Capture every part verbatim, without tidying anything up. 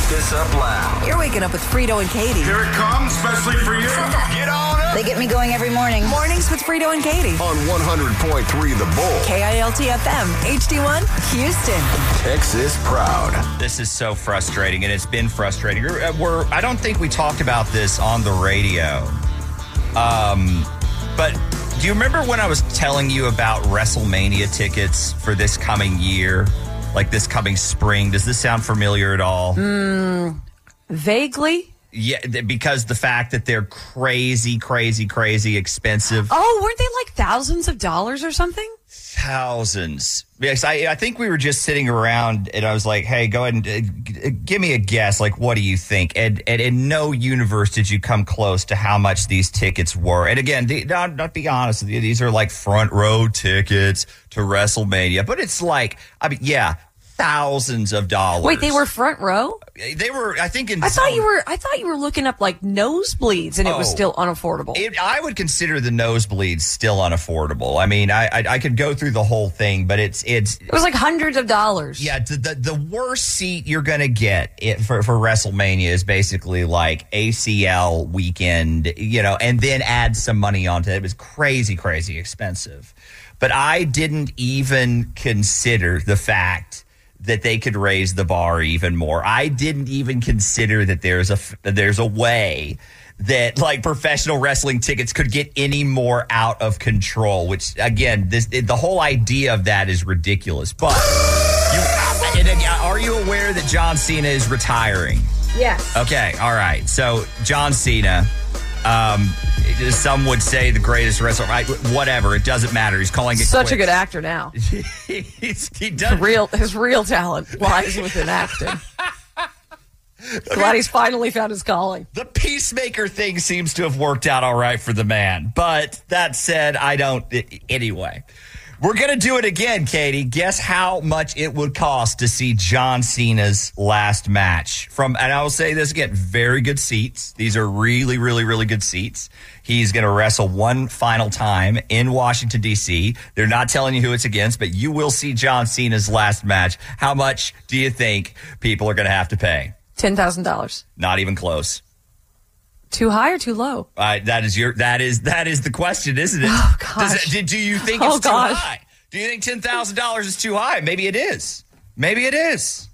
this up loud. You're waking up with Frito and Katie. Here it comes, especially for you. Get on up. They get me going every morning. Mornings with Frito and Katie. On one hundred point three The Bull. K I L T F M, H D one, Houston. Texas proud. This is so frustrating, and it's been frustrating. We're, we're, I don't think we talked about this on the radio. Um, but do you remember when I was telling you about WrestleMania tickets for this coming year? Like this coming spring? Does this sound familiar at all? Mm, vaguely. Yeah, because the fact that they're crazy, crazy, crazy expensive. Oh, weren't they like thousands of dollars or something? Thousands. Yes, I, I think we were just sitting around and I was like, hey, go ahead and uh, g- give me a guess. Like, what do you think? And, and in no universe did you come close to how much these tickets were. And again, the, not, not be honest with you, these are like front row tickets to WrestleMania. But it's like, I mean, yeah, thousands of dollars. Wait, they were front row? They were, I think, in I some, thought you were. I thought you were looking up like nosebleeds, and it was Oh. still unaffordable. It, I would consider the nosebleeds still unaffordable. I mean, I, I I could go through the whole thing, but it's it's it was like hundreds of dollars. yeah. The the, the worst seat you're gonna get it, for for WrestleMania is basically like A C L weekend, you know, and then add some money onto it. It was crazy, crazy expensive. But I didn't even consider the fact that they could raise the bar even more. I didn't even consider that there's a there's a way that like professional wrestling tickets could get any more out of control. Which again, this the whole idea of that is ridiculous. But you, and again, are you aware that John Cena is retiring? Yes. Okay, all right. So John Cena, um, some would say the greatest wrestler. Right? Whatever, it doesn't matter. He's calling it Such quits. a good actor now. He's, he does. Real his real talent lies within acting. Glad he's finally found his calling. The peacemaker thing seems to have worked out all right for the man. But that said, I don't. Anyway, we're going to do it again, Katie. Guess how much it would cost to see John Cena's last match. From, and I will say this again, very good seats. These are really, really, really good seats. He's going to wrestle one final time in Washington, D C. They're not telling you who it's against, but you will see John Cena's last match. How much do you think people are going to have to pay? Ten thousand dollars. Not even close. Too high or too low? Uh, that is your. That is that is the question, isn't it? Oh, Does gosh. it do, do you think Oh, it's too gosh. high? Do you think ten thousand dollars is too high? Maybe it is. Maybe it is.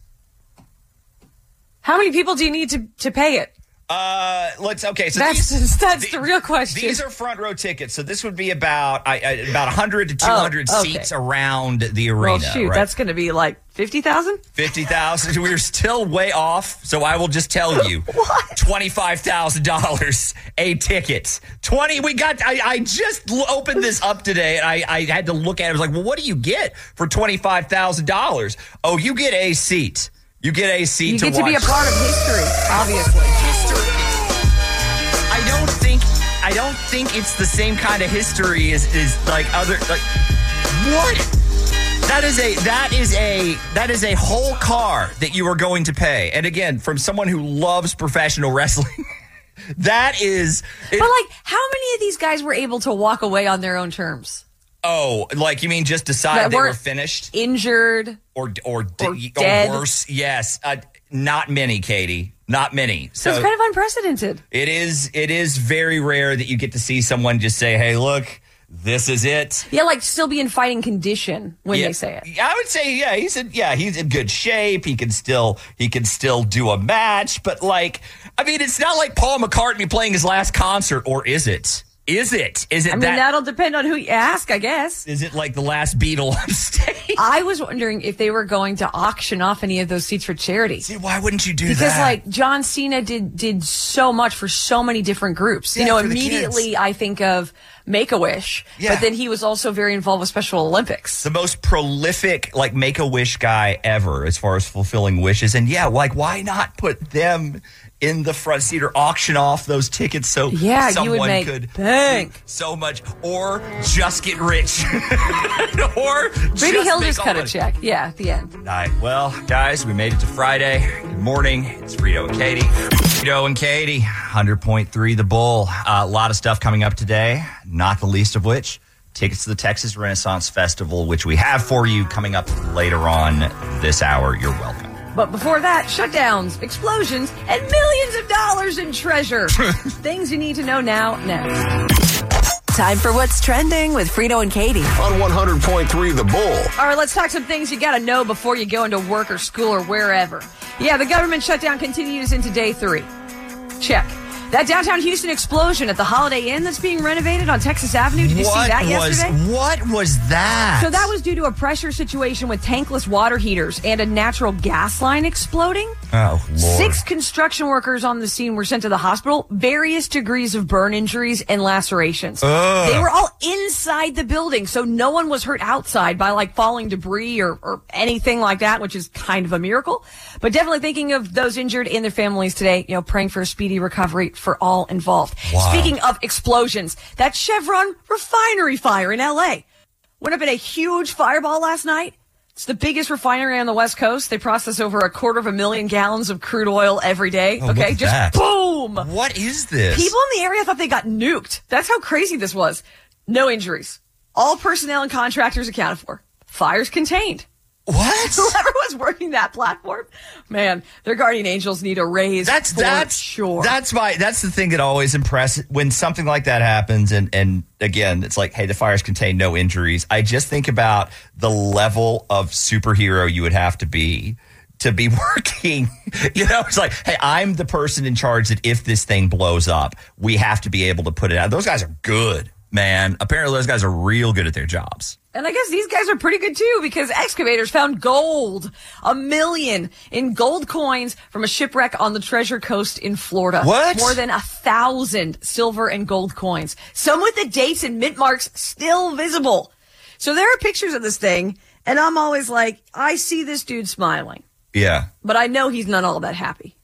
How many people do you need to, to pay it? Uh, let's okay. So That's these, that's the real question. These are front row tickets, so this would be about I, I, about one hundred to two hundred Oh, okay. seats around the arena. well, shoot, right? that's going to be like fifty thousand. fifty thousand. We're still way off, so I will just tell you. What? twenty-five thousand dollars a ticket. twenty we got I, I just l- opened this up today and I, I had to look at it. I was like, well, what do you get for twenty-five thousand dollars? Oh, you get a seat. You get a seat You to get watch. to be a part of history, obviously. History. I don't think I don't think it's the same kind of history as, as like other like what? That is a that is a that is a whole car that you are going to pay. And again, from someone who loves professional wrestling, that is it, But like, how many of these guys were able to walk away on their own terms? oh, like you mean just decide That they were weren't finished Injured. or or, or d- dead. or worse? Yes, uh, not many, Katie. Not many. So It's kind of unprecedented. It is it is very rare that you get to see someone just say, "Hey, look, this is it." Yeah, like still be in fighting condition when yeah, they say it. I would say, yeah, he's in, yeah, he's in good shape. He can still he can still do a match, but like, I mean, it's not like Paul McCartney playing his last concert, or is it? Is it? Is it I mean, that? that'll depend on who you ask, I guess. Is it like the last Beatle on stage? I was wondering if they were going to auction off any of those seats for charity. See, why wouldn't you do Because that? like John Cena did did so much for so many different groups. Yeah, you know, for the immediately kids. I think of Make-A-Wish, Yeah. but then he was also very involved with Special Olympics. the most prolific like Make-A-Wish guy ever as far as fulfilling wishes. And yeah, like why not put them in the front seat or auction off those tickets so Yeah, you someone would make could bank. do so much, or just get rich, or Maybe just he'll make just all cut a money. check. Yeah, at the end. All right, well, guys, we made it to Friday. Good morning. It's Frito and Katie. Frito and Katie, one hundred point three The Bull. Uh, a lot of stuff coming up today, not the least of which tickets to the Texas Renaissance Festival, which we have for you coming up later on this hour. You're welcome. But before that, shutdowns, explosions, and millions of dollars in treasure. Things you need to know now, next. Time for What's Trending with Frito and Katie. On one hundred point three The Bull. All right, let's talk some things you got to know before you go into work or school or wherever. Yeah, the government shutdown continues into day three. Check. That downtown Houston explosion at the Holiday Inn that's being renovated on Texas Avenue. Did you what see that was, yesterday? What was that? So that was due to a pressure situation with tankless water heaters and a natural gas line exploding. Oh, Lord. Six construction workers on the scene were sent to the hospital, various degrees of burn injuries and lacerations. Ugh. They were all inside the building, so no one was hurt outside by like falling debris or, or anything like that, which is kind of a miracle. But definitely thinking of those injured and their families today, you know, praying for a speedy recovery for all involved. Wow. Speaking of explosions, that Chevron refinery fire in L A went up in a huge fireball last night. It's the biggest refinery on the West Coast. They process over a quarter of a million gallons of crude oil every day. Oh, okay, look at just that. boom. What is this? People in the area thought they got nuked. That's how crazy this was. No injuries. All personnel and contractors accounted for. Fires contained. What? Whoever was working that platform, man, their guardian angels need a raise. That's for that's sure. That's my that's the thing that always impresses when something like that happens, and and again, it's like, hey, the fires contain no injuries. I just think about the level of superhero you would have to be to be working. You know, it's like, hey, I'm the person in charge that if this thing blows up, we have to be able to put it out. Those guys are good, man. Apparently, those guys are real good at their jobs. And I guess these guys are pretty good too, because excavators found gold, a million in gold coins from a shipwreck on the Treasure Coast in Florida. What? More than a thousand silver and gold coins. Some with the dates and mint marks still visible. So there are pictures of this thing, and I'm always like, I see this dude smiling, Yeah. but I know he's not all that happy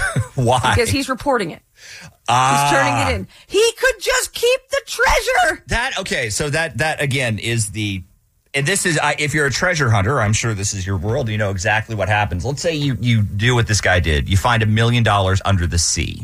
Why? because he's reporting it. Ah. He's turning it in. He could just keep the treasure. That okay, so that that again is the, and this is I, if you're a treasure hunter, I'm sure this is your world. You know exactly what happens. Let's say you you do what this guy did. You find a million dollars under the sea.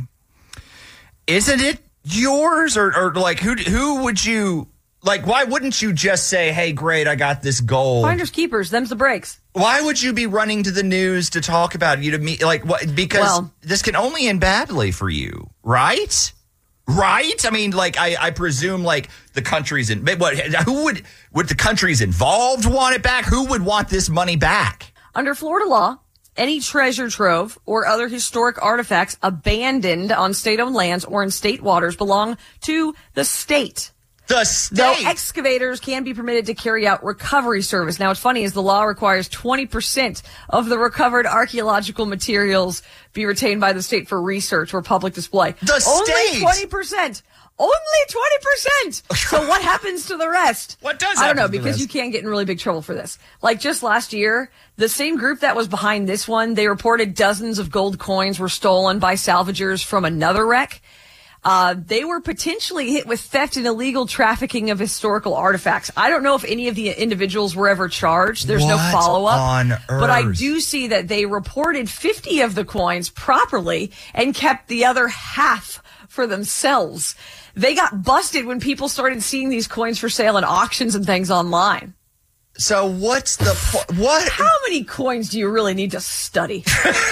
Isn't it yours, or or like who who would you like? Why wouldn't you just say, "Hey, great, I got this gold"? Finders keepers, them's the breaks. Why would you be running to the news to talk about it? You to me like what? Because Well- this can only end badly for you, right? Right? I mean, like I, I presume like the countries in what? Who would would the countries involved want it back? Who would want this money back? Under Florida law, any treasure trove or other historic artifacts abandoned on state-owned lands or in state waters belong to the state. The Though state. excavators can be permitted to carry out recovery service. Now, what's funny is the law requires twenty percent of the recovered archaeological materials be retained by the state for research or public display. The Only state? twenty percent. Only twenty percent. So what happens to the rest? What does I don't happen know, to the because rest? you can get in really big trouble for this. Like just last year, the same group that was behind this one, they reported dozens of gold coins were stolen by salvagers from another wreck. Uh, they were potentially hit with theft and illegal trafficking of historical artifacts. I don't know if any of the individuals were ever charged. There's no What follow-up. on But I earth? do see that they reported fifty of the coins properly and kept the other half for themselves. They got busted when people started seeing these coins for sale in auctions and things online. So what's the po- what? How many coins do you really need to study?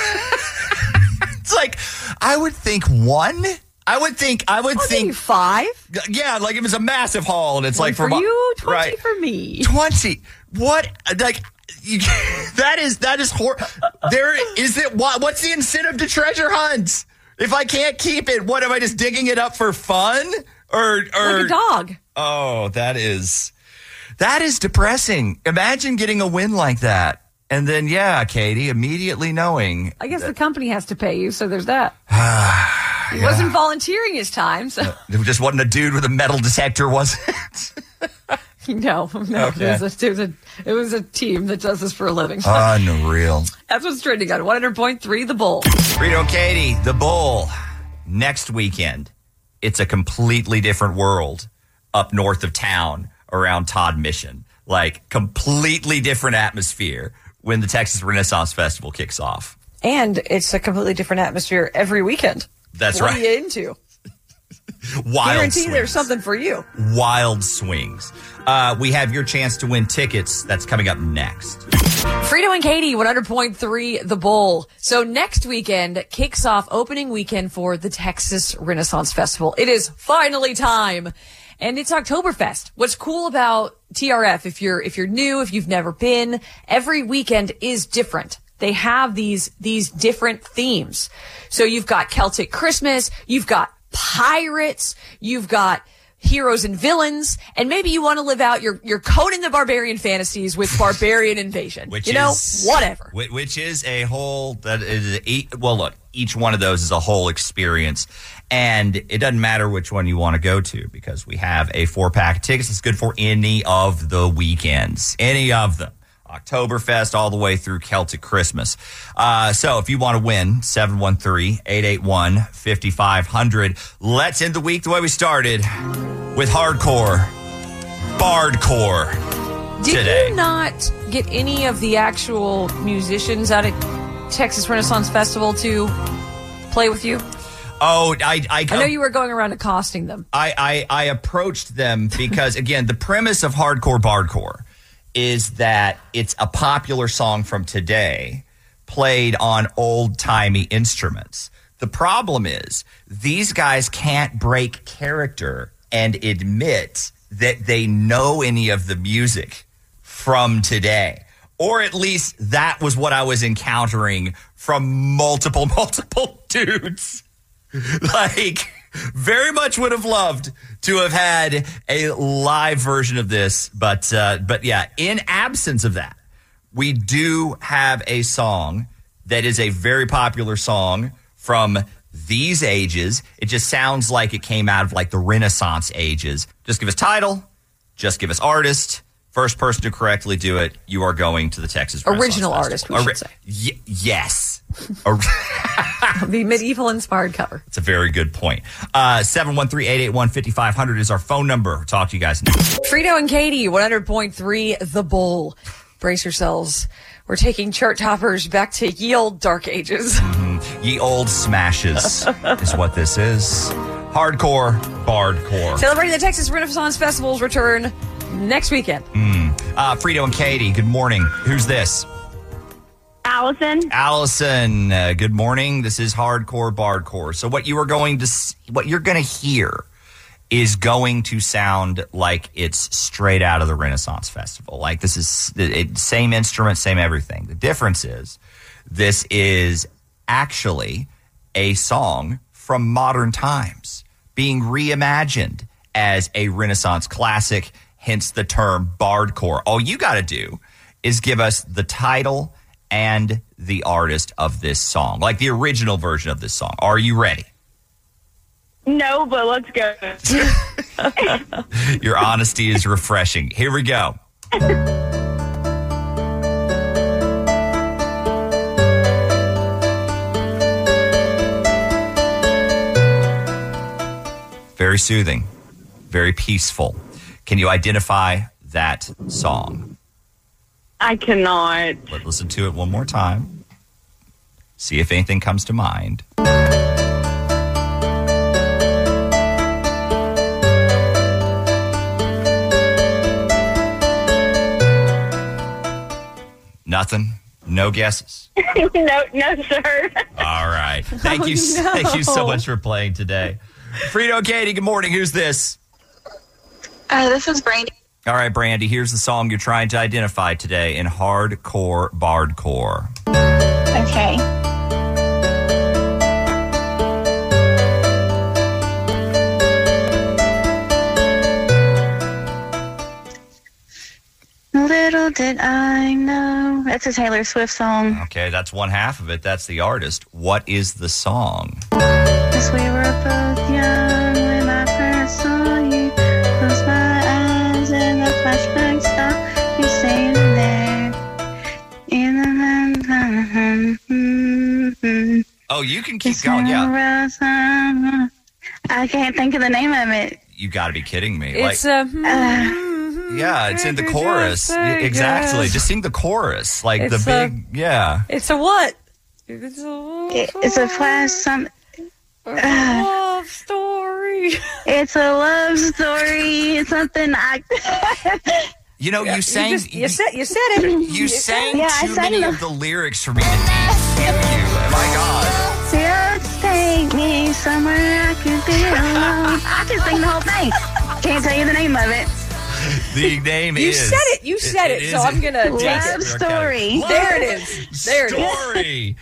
It's like I would think one. I would think. I would I'll give you think. five. Yeah, like it was a massive haul, and it's One like for my- you, twenty right. for me. twenty. What? Like, you, that is, that is hor- There is it. What, what's the incentive to treasure hunts? If I can't keep it, what am I just digging it up for fun? Or, or, Like a dog. oh, that is, that is depressing. Imagine getting a win like that. And then, yeah, Katie, immediately knowing. I guess the company has to pay you, so there's that. He wasn't volunteering his time, so It just wasn't a dude with a metal detector, was it? no, no. Okay. It, was a, it, was a, it was a team that does this for a living. Unreal. That's what's trending on one hundred point three The Bull. Frito and Katie, the Bull. Next weekend, it's a completely different world up north of town around Todd Mission. Like, completely different atmosphere when the Texas Renaissance Festival kicks off. And it's a completely different atmosphere every weekend. That's what right. What are you into? Wild Guarantee swings. there's something for you. Wild swings. Uh, we have your chance to win tickets. That's coming up next. Frito and Katie, one hundred point three The Bowl. So next weekend kicks off opening weekend for the Texas Renaissance Festival. It is finally time. And it's Oktoberfest. What's cool about T R F, if you're, if you're new, if you've never been, every weekend is different. They have these, these different themes. So you've got Celtic Christmas, you've got pirates, you've got heroes and villains, and maybe you want to live out your, your Conan the Barbarian fantasies with barbarian invasion. Which you know, is, whatever. Which is a whole, that is, a, well, look, each one of those is a whole experience. And it doesn't matter which one you want to go to because we have a four-pack of tickets that's good for any of the weekends. Any of them. Oktoberfest all the way through Celtic Christmas. Uh, so if you want to win, seven one three, eight eight one, five five zero zero. Let's end the week the way we started with hardcore, bardcore Did today. you not get any of the actual musicians out at Texas Renaissance Festival to play with you? Oh, I, I, I know you were going around accosting them. I, I, I approached them because, again, the premise of hardcore, bardcore is that it's a popular song from today played on old-timey instruments. The problem is these guys can't break character and admit that they know any of the music from today. Or at least that was what I was encountering from multiple, multiple dudes. Like, very much would have loved to have had a live version of this. But, uh, but yeah, in absence of that, we do have a song that is a very popular song from these ages. It just sounds like it came out of like the Renaissance ages. Just give us title. Just give us artist. First person to correctly do it, you are going to the Texas Renaissance Original artist, we Festival. should say. Y- yes. The medieval inspired cover. It's a very good point. Uh, seven one three, eight eight one, five five zero zero is our phone number. We'll talk to you guys next. Frito and Katie, one hundred point three The Bowl. Brace yourselves. We're taking chart toppers back to ye old dark ages. Mm-hmm. Ye old smashes is what this is. Hardcore, bardcore. Celebrating the Texas Renaissance Festival's return next weekend. Mm. Uh, Frito and Katie, good morning. Who's this? Allison. Allison, uh, good morning. This is Hardcore Bardcore. So what you are going to, what you're going to hear is going to sound like it's straight out of the Renaissance Festival. Like this is it, same instrument, same everything. The difference is this is actually a song from modern times being reimagined as a Renaissance classic, hence the term Bardcore. All you got to do is give us the title and the artist of this song, like the original version of this song. Are you ready? No, but let's go. Your honesty is refreshing. Here we go. Very soothing, very peaceful. Can you identify that song? I cannot. Let's listen to it one more time. See if anything comes to mind. Nothing? No guesses? no, no, sir. All right. Thank you. Oh, no. Thank you so much for playing today. Frito and Katie, good morning. Who's this? Uh, this is Brandy. All right, Brandy, here's the song you're trying to identify today in Hardcore Bardcore. Okay. Little did I know. That's a Taylor Swift song. Okay, that's one half of it. That's the artist. What is the song? As we were both young when I first saw you. Close my eyes and the flashback stopped me standing there. In the Oh, you can keep going. Yeah. I can't think of the name of it. You got to be kidding me. It's like, a. Uh, yeah, it's in the chorus. Exactly. Just sing the chorus. Like It's the a- big, yeah. It's a what? It's a, it, it's a flash. Some. love story. story. It's a love story. It's something I. You know, you sang. You, just, you said you said it. You sang Yeah, I too sang many the- of the lyrics for me to name you. My God. Just take me somewhere I could be alone. I can sing the whole thing. Can't tell you the name of it. The name You is. said it. You said it. so is- I'm gonna take Love it. story. Love There it is. There it is. Story.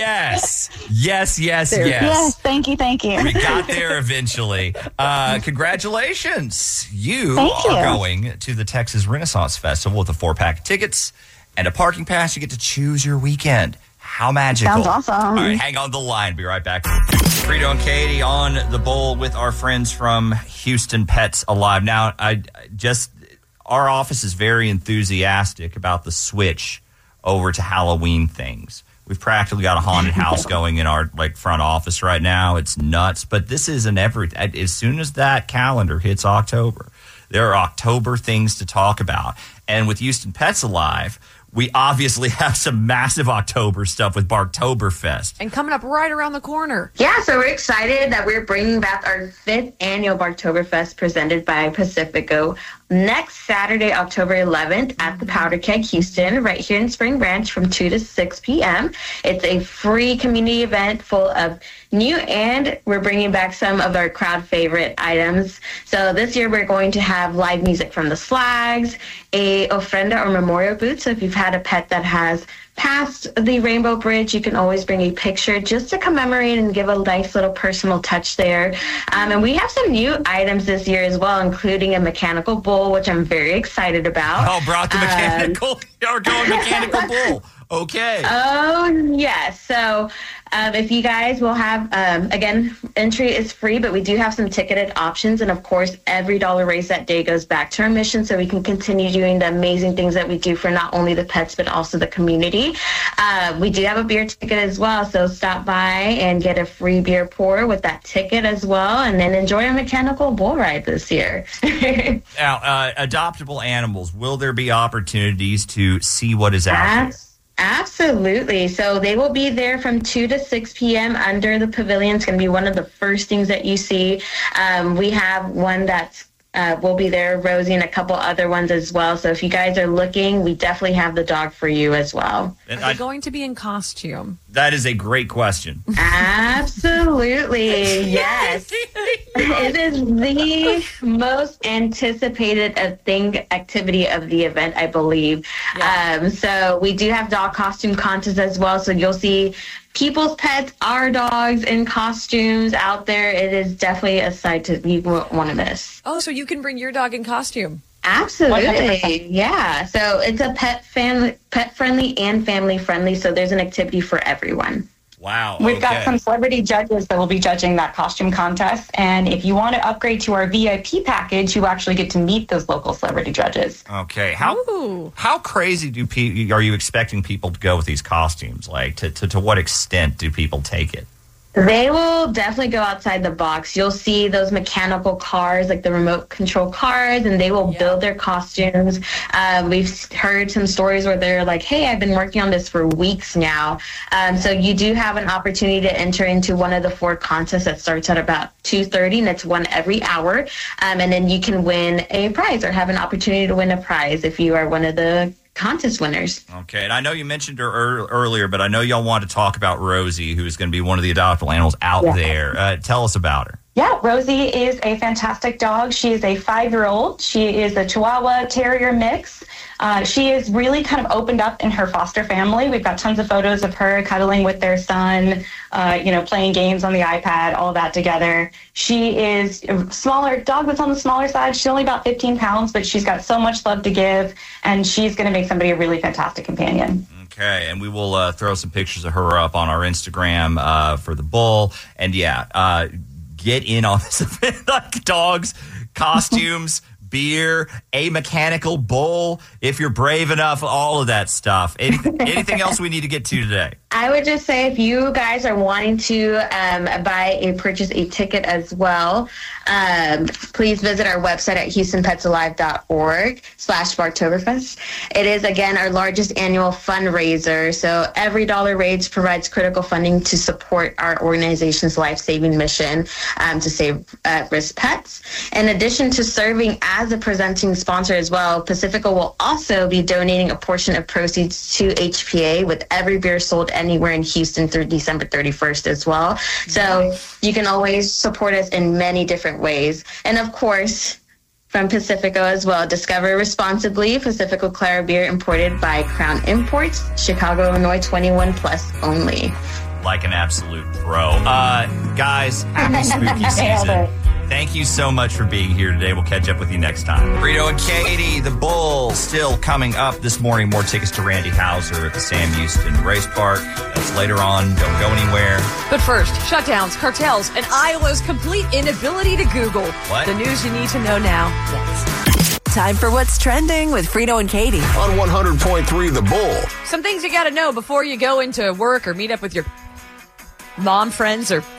Yes. Yes, yes, There. yes. Yes, thank you, thank you. We got there eventually. Uh, congratulations. You Thank are you. going to the Texas Renaissance Festival with a four-pack of tickets and a parking pass. You get to choose your weekend. How magical. Sounds awesome. All right, hang on the line. Be right back. Frito and Katie on the bowl with our friends from Houston Pets Alive. Now, I just our office is very enthusiastic about the switch over to Halloween things. We've practically got a haunted house going in our like front office right now. It's nuts, but this isn't every. As soon as that calendar hits October, there are October things to talk about. And with Houston Pets Alive, we obviously have some massive October stuff with Barktoberfest. And coming up right around the corner. Yeah, so we're excited that we're bringing back our fifth annual Barktoberfest presented by Pacifico next Saturday, October eleventh at the Powder Keg Houston, right here in Spring Branch from two to six p.m. It's a free community event full of new, and we're bringing back some of our crowd favorite items. So this year we're going to have live music from the Slags, a ofrenda or memorial booth. So if you've had a pet that has passed the Rainbow Bridge, you can always bring a picture just to commemorate and give a nice little personal touch there. Um, and we have some new items this year as well, including a mechanical bull, which I'm very excited about. Oh, brought the Um, mechanical. You're going mechanical bull. Okay. Oh, yes. So um, if you guys will have, um, again, entry is free, but we do have some ticketed options. And, of course, every dollar raised that day goes back to our mission so we can continue doing the amazing things that we do for not only the pets, but also the community. Uh, we do have a beer ticket as well, so stop by and get a free beer pour with that ticket as well, and then enjoy a mechanical bull ride this year. Now, uh, adoptable animals, will there be opportunities to see what is out there? Abs- Absolutely. So they will be there from two to six p.m. under the pavilion. It's going to be one of the first things that you see. Um, we have one that's uh, will be there, Rosie, and a couple other ones as well. So if you guys are looking, we definitely have the dog for you as well. And Are I- they going to be in costume? that is a great question. Absolutely. Yes. It is the most anticipated uh, thing activity of the event, I believe. Yeah. Um, so we do have dog costume contests as well. So you'll see people's pets, our dogs in costumes out there. It is definitely a sight to you won't want to miss. Oh, so you can bring your dog in costume. Absolutely. Yeah. So it's a pet family, pet friendly and family friendly. So there's an activity for everyone. Wow. We've got okay. some celebrity judges that will be judging that costume contest. And if you want to upgrade to our V I P package, you actually get to meet those local celebrity judges. Okay. How Ooh. how crazy do pe- are you expecting people to go with these costumes? Like, to, to, to what extent do people take it? They will definitely go outside the box. You'll see those mechanical cars, like the remote control cars, and they will Yeah. build their costumes. Um, we've heard some stories where they're like, hey, I've been working on this for weeks now. Um, so you do have an opportunity to enter into one of the four contests that starts at about two thirty, and it's one every hour. Um, and then you can win a prize or have an opportunity to win a prize if you are one of the contest winners. Okay. And I know you mentioned her er- earlier, but I know y'all want to talk about Rosie, who's going to be one of the adoptable animals out Yeah. there. Uh, tell us about her. Yeah, Rosie is a fantastic dog. She is a five-year-old. She is a Chihuahua Terrier mix. Uh, she is really kind of opened up in her foster family. We've got tons of photos of her cuddling with their son, uh, you know, playing games on the iPad, all that together. She is a smaller dog that's on the smaller side. She's only about fifteen pounds, but she's got so much love to give, and she's going to make somebody a really fantastic companion. Okay, and we will uh, throw some pictures of her up on our Instagram uh, for the bull. And yeah, uh, get in on this event. Like dogs, costumes, beer, a mechanical bull, if you're brave enough, all of that stuff. Anything, anything else we need to get to today? I would just say if you guys are wanting to um, buy a purchase a ticket as well, Um, please visit our website at houston pets alive dot org slash Barktoberfest. It is, again, our largest annual fundraiser. So every dollar raised provides critical funding to support our organization's life-saving mission um, to save at-risk pets. In addition to serving as a presenting sponsor as well, Pacifico will also be donating a portion of proceeds to H P A with every beer sold anywhere in Houston through December thirty-first as well. So you can always support us in many different ways. And of course, from Pacifico as well, discover responsibly. Pacifico Clara beer imported by Crown Imports, Chicago, Illinois, twenty-one plus only. Like an absolute pro. Uh, guys, happy spooky season. Thank you so much for being here today. We'll catch up with you next time. Frito and Katie, the Bull, still coming up this morning. More tickets to Randy Houser at the Sam Houston Race Park. That's later on. Don't go anywhere. But first, shutdowns, cartels, and Iowa's complete inability to Google. What? The news you need to know now. Next. Time for What's Trending with Frito and Katie. On one hundred point three The Bull. Some things you got to know before you go into work or meet up with your mom friends or,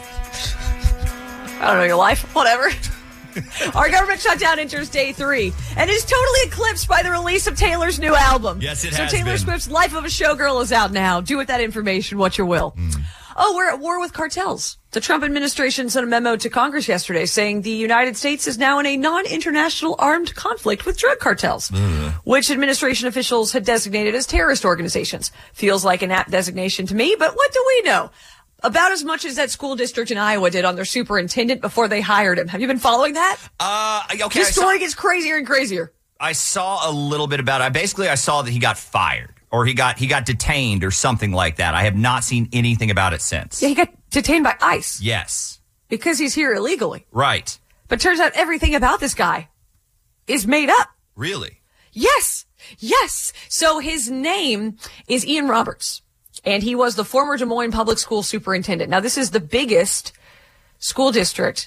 I don't know, your life, whatever. Our government shutdown enters day three and is totally eclipsed by the release of Taylor's new album. Yes, it so has Taylor been. Swift's Life of a Showgirl is out now. Do with that information what you will. Mm. Oh, we're at war with cartels. The Trump administration sent a memo to Congress yesterday saying the United States is now in a non-international armed conflict with drug cartels, Mm. which administration officials had designated as terrorist organizations. Feels like an apt designation to me, but what do we know? About as much as that school district in Iowa did on their superintendent before they hired him. Have you been following that? Uh, okay. This I saw, story gets crazier and crazier. I saw a little bit about it. I basically, I saw that he got fired or he got he got detained or something like that. I have not seen anything about it since. Yeah, he got detained by ICE. Yes. Because he's here illegally. Right. But turns out everything about this guy is made up. Really? Yes. Yes. So his name is Ian Roberts. And he was the former Des Moines Public School Superintendent. Now, this is the biggest school district.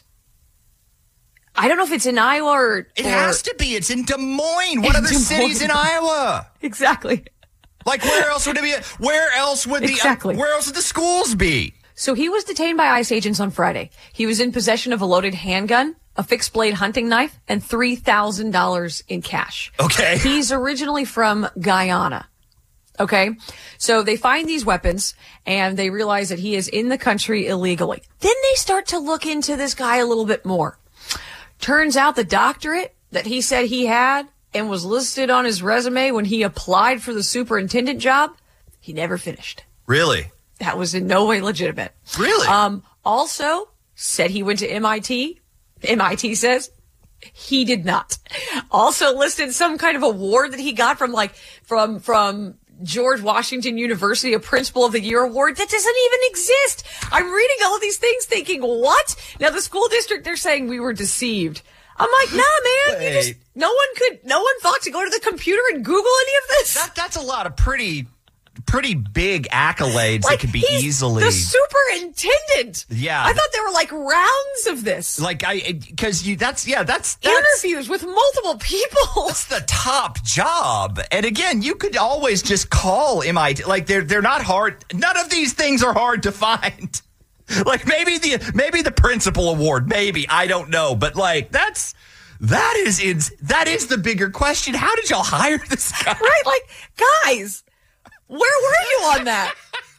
I don't know if it's in Iowa or... It or, has to be. It's in Des Moines. What In other Des cities Moines. in Iowa? Exactly. Like, where else would it be? Where else would the Exactly. uh, where else would the schools be? So he was detained by ICE agents on Friday. He was in possession of a loaded handgun, a fixed-blade hunting knife, and three thousand dollars in cash. Okay. He's originally from Guyana. Okay, so they find these weapons and they realize that he is in the country illegally. Then they start to look into this guy a little bit more. Turns out the doctorate that he said he had and was listed on his resume when he applied for the superintendent job, he never finished. Really? That was in no way legitimate. Really? Um, also said he went to M I T. M I T says he did not. Also listed some kind of award that he got from like, from, from, George Washington University, a Principal of the Year award that doesn't even exist. I'm reading all of these things thinking, what? Now the school district, they're saying we were deceived. I'm like, nah, man, you just, no one could, no one thought to go to the computer and Google any of this. That, that's a lot of pretty, pretty big accolades Like, that could be he's easily. the superintendent. Yeah. I thought there were like rounds of this. Like I, because you, that's yeah, that's, that's Interviews with multiple people. That's the top job. And again, you could always just call M I T. Like they're they're not hard. None of these things are hard to find. Like maybe the maybe the principal award, maybe I don't know, but like that's that is ins- that is the bigger question. How did y'all hire this guy? Right? Like, guys, where were you on that?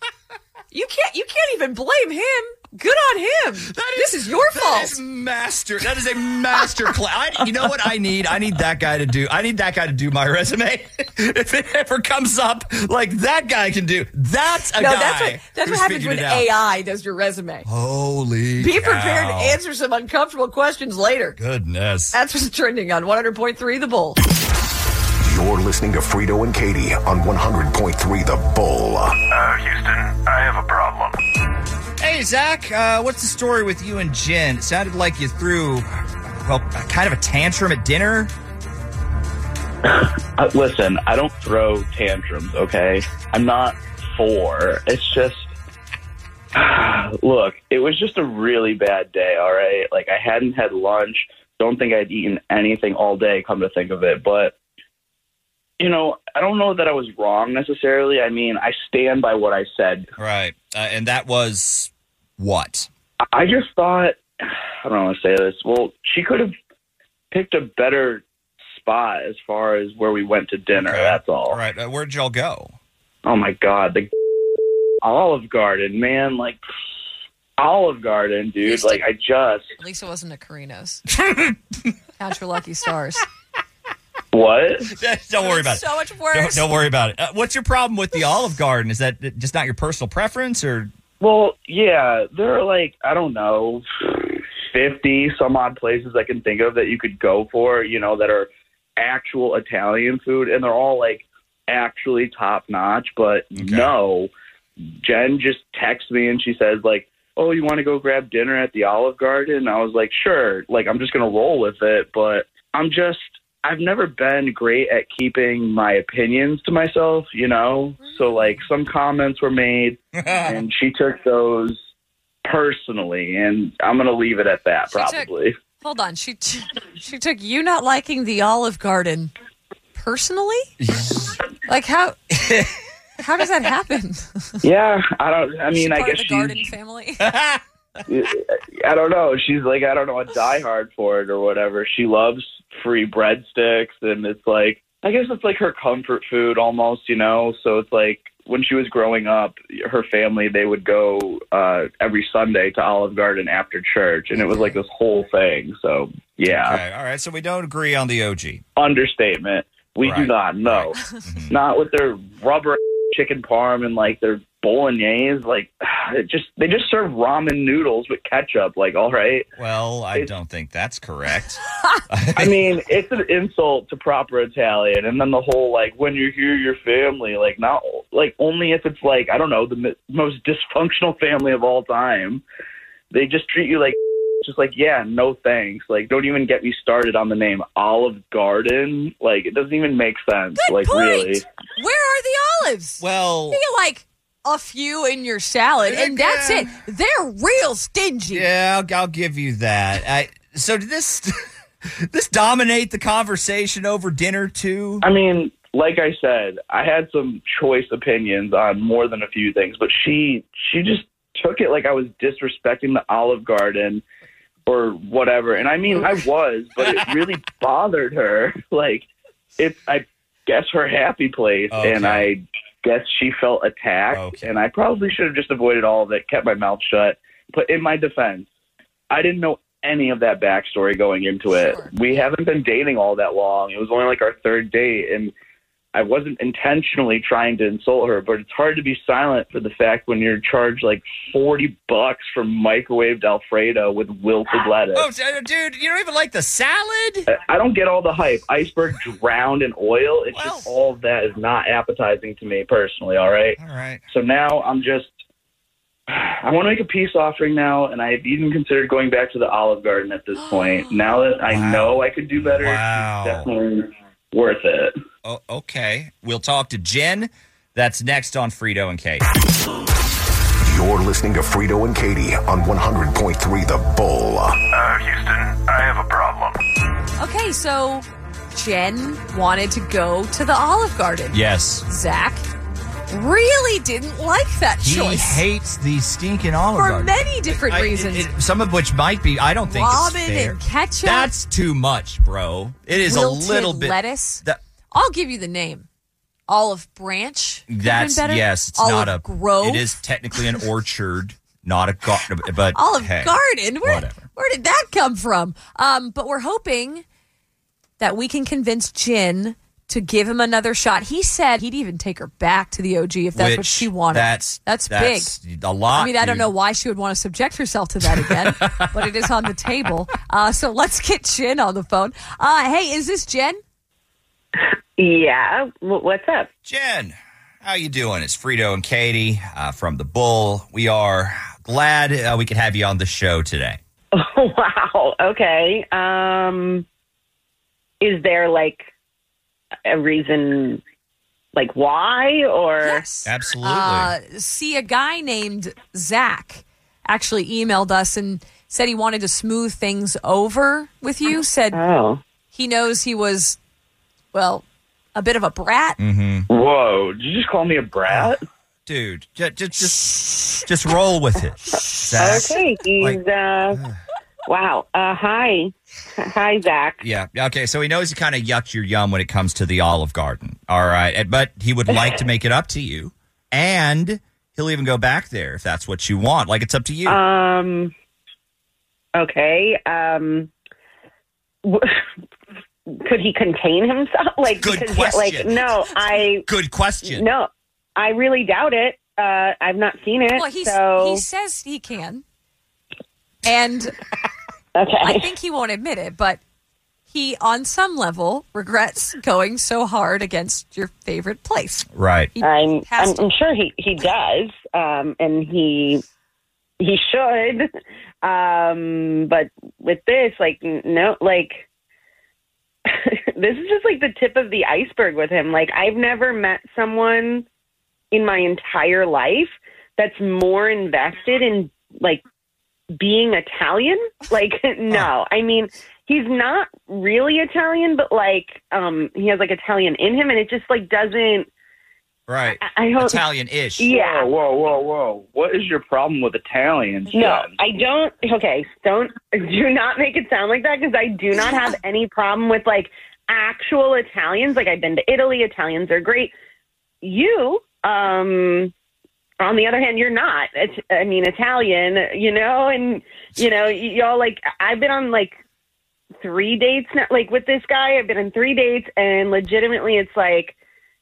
You can't you can't even blame him. Good on him. That this is your fault. That is master. That is a master class. You know what I need? I need that guy to do. I need that guy to do my resume. If it ever comes up, like that guy can do. That's a no, guy. that's what that's who's what happens figured when it out. A I does your resume. Holy Be cow. prepared to answer some uncomfortable questions later. Goodness. That's what's trending on one hundred point three The Bull. You're listening to Frito and Katie on one hundred point three The Bull. Uh, Houston, I have a problem. Hey, Zach, uh, what's the story with you and Jen? It sounded like you threw, well, kind of a tantrum at dinner. Uh, listen, I don't throw tantrums, okay? I'm not four. It's just, look, it was just a really bad day, all right? Like, I hadn't had lunch. Don't think I'd eaten anything all day, come to think of it. But, you know, I don't know that I was wrong necessarily. I mean, I stand by what I said. Right. Uh, and that was what? I just thought, I don't want to say this. Well, she could have picked a better spot as far as where we went to dinner. Okay. That's all. All right. Uh, where'd y'all go? Oh my God, the Olive Garden, man! Like Olive Garden, dude. Like I just. At least it wasn't a Carino's. Count your lucky stars. What? Don't worry about so it. much worse. Don't, don't worry about it. Uh, what's your problem with the Olive Garden? Is that just not your personal preference, or? Well, yeah, there are like I don't know, fifty some odd places I can think of that you could go for. You know, that are actual Italian food, and they're all like actually top notch. But Okay. no, Jen just texts me and she says like, "Oh, you want to go grab dinner at the Olive Garden?" And I was like, "Sure." Like I'm just gonna roll with it, but I'm just. I've never been great at keeping my opinions to myself, you know? So, like, some comments were made, and she took those personally, and I'm going to leave it at that, She took- probably. Hold on. She t- she took you not liking the Olive Garden personally? Like how how does that happen? Yeah, I don't, I mean, She I part guess of the she's, Garden family. I don't know. She's like, I don't know, a diehard for it or whatever. She loves free breadsticks, and it's like, I guess it's like her comfort food almost, you know? So it's like when she was growing up, her family, they would go uh, every Sunday to Olive Garden after church, and it was like this whole thing. So, yeah. Okay. All right. So we don't agree on the O G. Understatement. We do Right. not, no. Not with their rubber chicken parm and like their bolognese. Like, it just they just serve ramen noodles with ketchup. Like, all right. Well, I It's- don't think that's correct. I mean, it's an insult to proper Italian. And then the whole, like, when you're here, your family, like, not, like, only if it's, like, I don't know, the m- most dysfunctional family of all time. They just treat you like, just like, yeah, no thanks. Like, don't even get me started on the name Olive Garden. Like, it doesn't even make sense. Good like, point. really. Where are the olives? Well, You get like a few in your salad, and that's it. They're real stingy. yeah, I'll, I'll give you that. I, so did this this dominate the conversation over dinner too? I mean, like I said, I had some choice opinions on more than a few things, but she she just took it like I was disrespecting the Olive Garden or whatever. And I mean, I was, but it really bothered her. Like, it's, I guess, her happy place, Okay. and I guess she felt attacked, Okay. and I probably should have just avoided all of it, kept my mouth shut. But in my defense, I didn't know any of that backstory going into it. Sure. We haven't been dating all that long. It was only like our third date, and I wasn't intentionally trying to insult her, but it's hard to be silent for the fact when you're charged like forty bucks for microwaved Alfredo with wilted lettuce. Oh, d- dude, you don't even like the salad? I- I don't get all the hype. Iceberg drowned in oil. It's Well- just all of that is not appetizing to me personally, all right? All right. So now I'm just, I want to make a peace offering now, and I've even considered going back to the Olive Garden at this point. Now that I Wow. know I could do better, Wow. it's definitely worth it. Oh, okay. We'll talk to Jen. That's next on Frito and Katie. You're listening to Frito and Katie on one hundred point three The Bull. Uh, Houston, I have a problem. Okay, so Jen wanted to go to the Olive Garden. Yes. Zach really didn't like that He choice hates the stinking Olive for Garden. many different I- reasons. it- it- some of which might be, I don't think it's Ramen fair. and ketchup. That's too much, bro. It is Wilted a little bit. lettuce. That- I'll give you the name. Olive Branch. could've been that's, better. yes, it's Olive not a. Grove. It is technically an orchard, not a garden, but. Olive hey, Garden. Where, whatever. where did that come from? Um, but we're hoping that we can convince Jen to give him another shot. He said he'd even take her back to the O G if that's what Which, she wanted. That's, that's, that's big. a lot. I mean, I don't dude. know why she would want to subject herself to that again, but it is on the table. Uh, so let's get Jen on the phone. Uh, hey, is this Jen? Yeah. W- what's up? Jen, how you doing? It's Frito and Katie uh, from The Bull. We are glad uh, we could have you on the show today. Oh, wow. Okay. Um, is there like a reason, like why, or? Yes. Absolutely. Uh, see, a guy named Zach actually emailed us and said he wanted to smooth things over with you. Said Oh. he knows he was, well, a bit of a brat. Mm-hmm. Whoa, did you just call me a brat? Dude, just, just, just, just roll with it. Zach. Okay. He's Like- uh, Wow. Uh, hi. Hi, Zach. Yeah. Okay. So he knows he kind of yucked your yum when it comes to the Olive Garden. All right. But he would like to make it up to you. And he'll even go back there if that's what you want. Like, it's up to you. Um. Okay. Um. W- could he contain himself? Like, Good because, question. Like, no, I. Good question. No, I really doubt it. Uh, I've not seen it. Well, he's, so. he says he can. And Okay. I think he won't admit it, but he, on some level, regrets going so hard against your favorite place. Right. He I'm, has I'm, to. I'm sure he, he does, um, and he he should. Um, but with this, like, n- no, like, this is just like the tip of the iceberg with him. Like, I've never met someone in my entire life that's more invested in, like, being Italian. Like, no, I mean, he's not really Italian, but like, um, he has like Italian in him, and it just like doesn't. Right. I, I hope Italian-ish. Yeah. Whoa, whoa, whoa, whoa! What is your problem with Italians? No, Jen? I don't. Okay, don't do not make it sound like that, because I do not have any problem with like actual Italians. Like, I've been to Italy. Italians are great. You, um. On the other hand, you're not. It's, I mean, Italian, you know, and, you know, y- y'all, like, I've been on, like, three dates now. Like, with this guy, I've been on three dates, and legitimately, it's, like,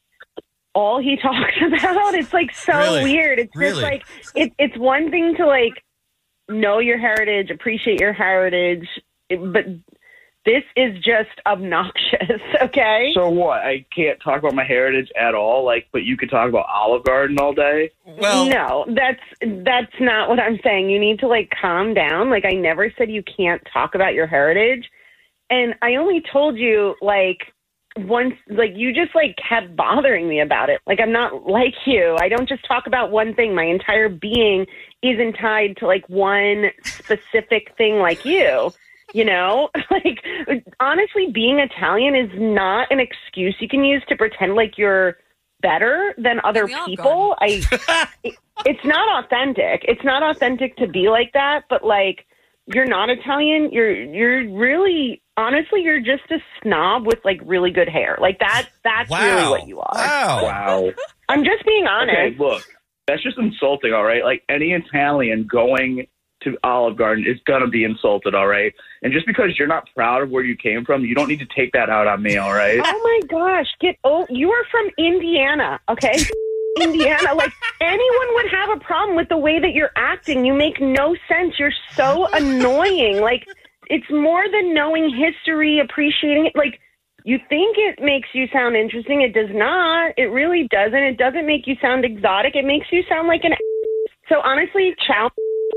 all he talks about. It's, like, so Really? weird. It's Really? just, like, it, it's one thing to, like, know your heritage, appreciate your heritage, but this is just obnoxious, okay? So what? I can't talk about my heritage at all. Like, but you could talk about Olive Garden all day. Well, no, that's that's not what I'm saying. You need to like calm down. Like, I never said you can't talk about your heritage, and I only told you like once. Like, you just like kept bothering me about it. Like, I'm not like you. I don't just talk about one thing. My entire being isn't tied to like one specific thing like you. You know, like, honestly, being Italian is not an excuse you can use to pretend like you're better than other the Olive people. I, it, it's not authentic. It's not authentic to be like that. But like, you're not Italian. You're you're really, honestly, you're just a snob with like really good hair. Like that. That's wow. really what you are. Wow. Wow. I'm just being honest. Okay, look, that's just insulting. All right, like any Italian going to Olive Garden is gonna be insulted. All right, and just because you're not proud of where you came from, you don't need to take that out on me. All right. Oh my gosh, get oh you are from Indiana, okay? Indiana, like, anyone would have a problem with the way that you're acting. You make no sense. You're so annoying. Like, it's more than knowing history, appreciating it. Like, you think it makes you sound interesting. It does not. It really doesn't. It doesn't make you sound exotic. It makes you sound like an So honestly, ciao.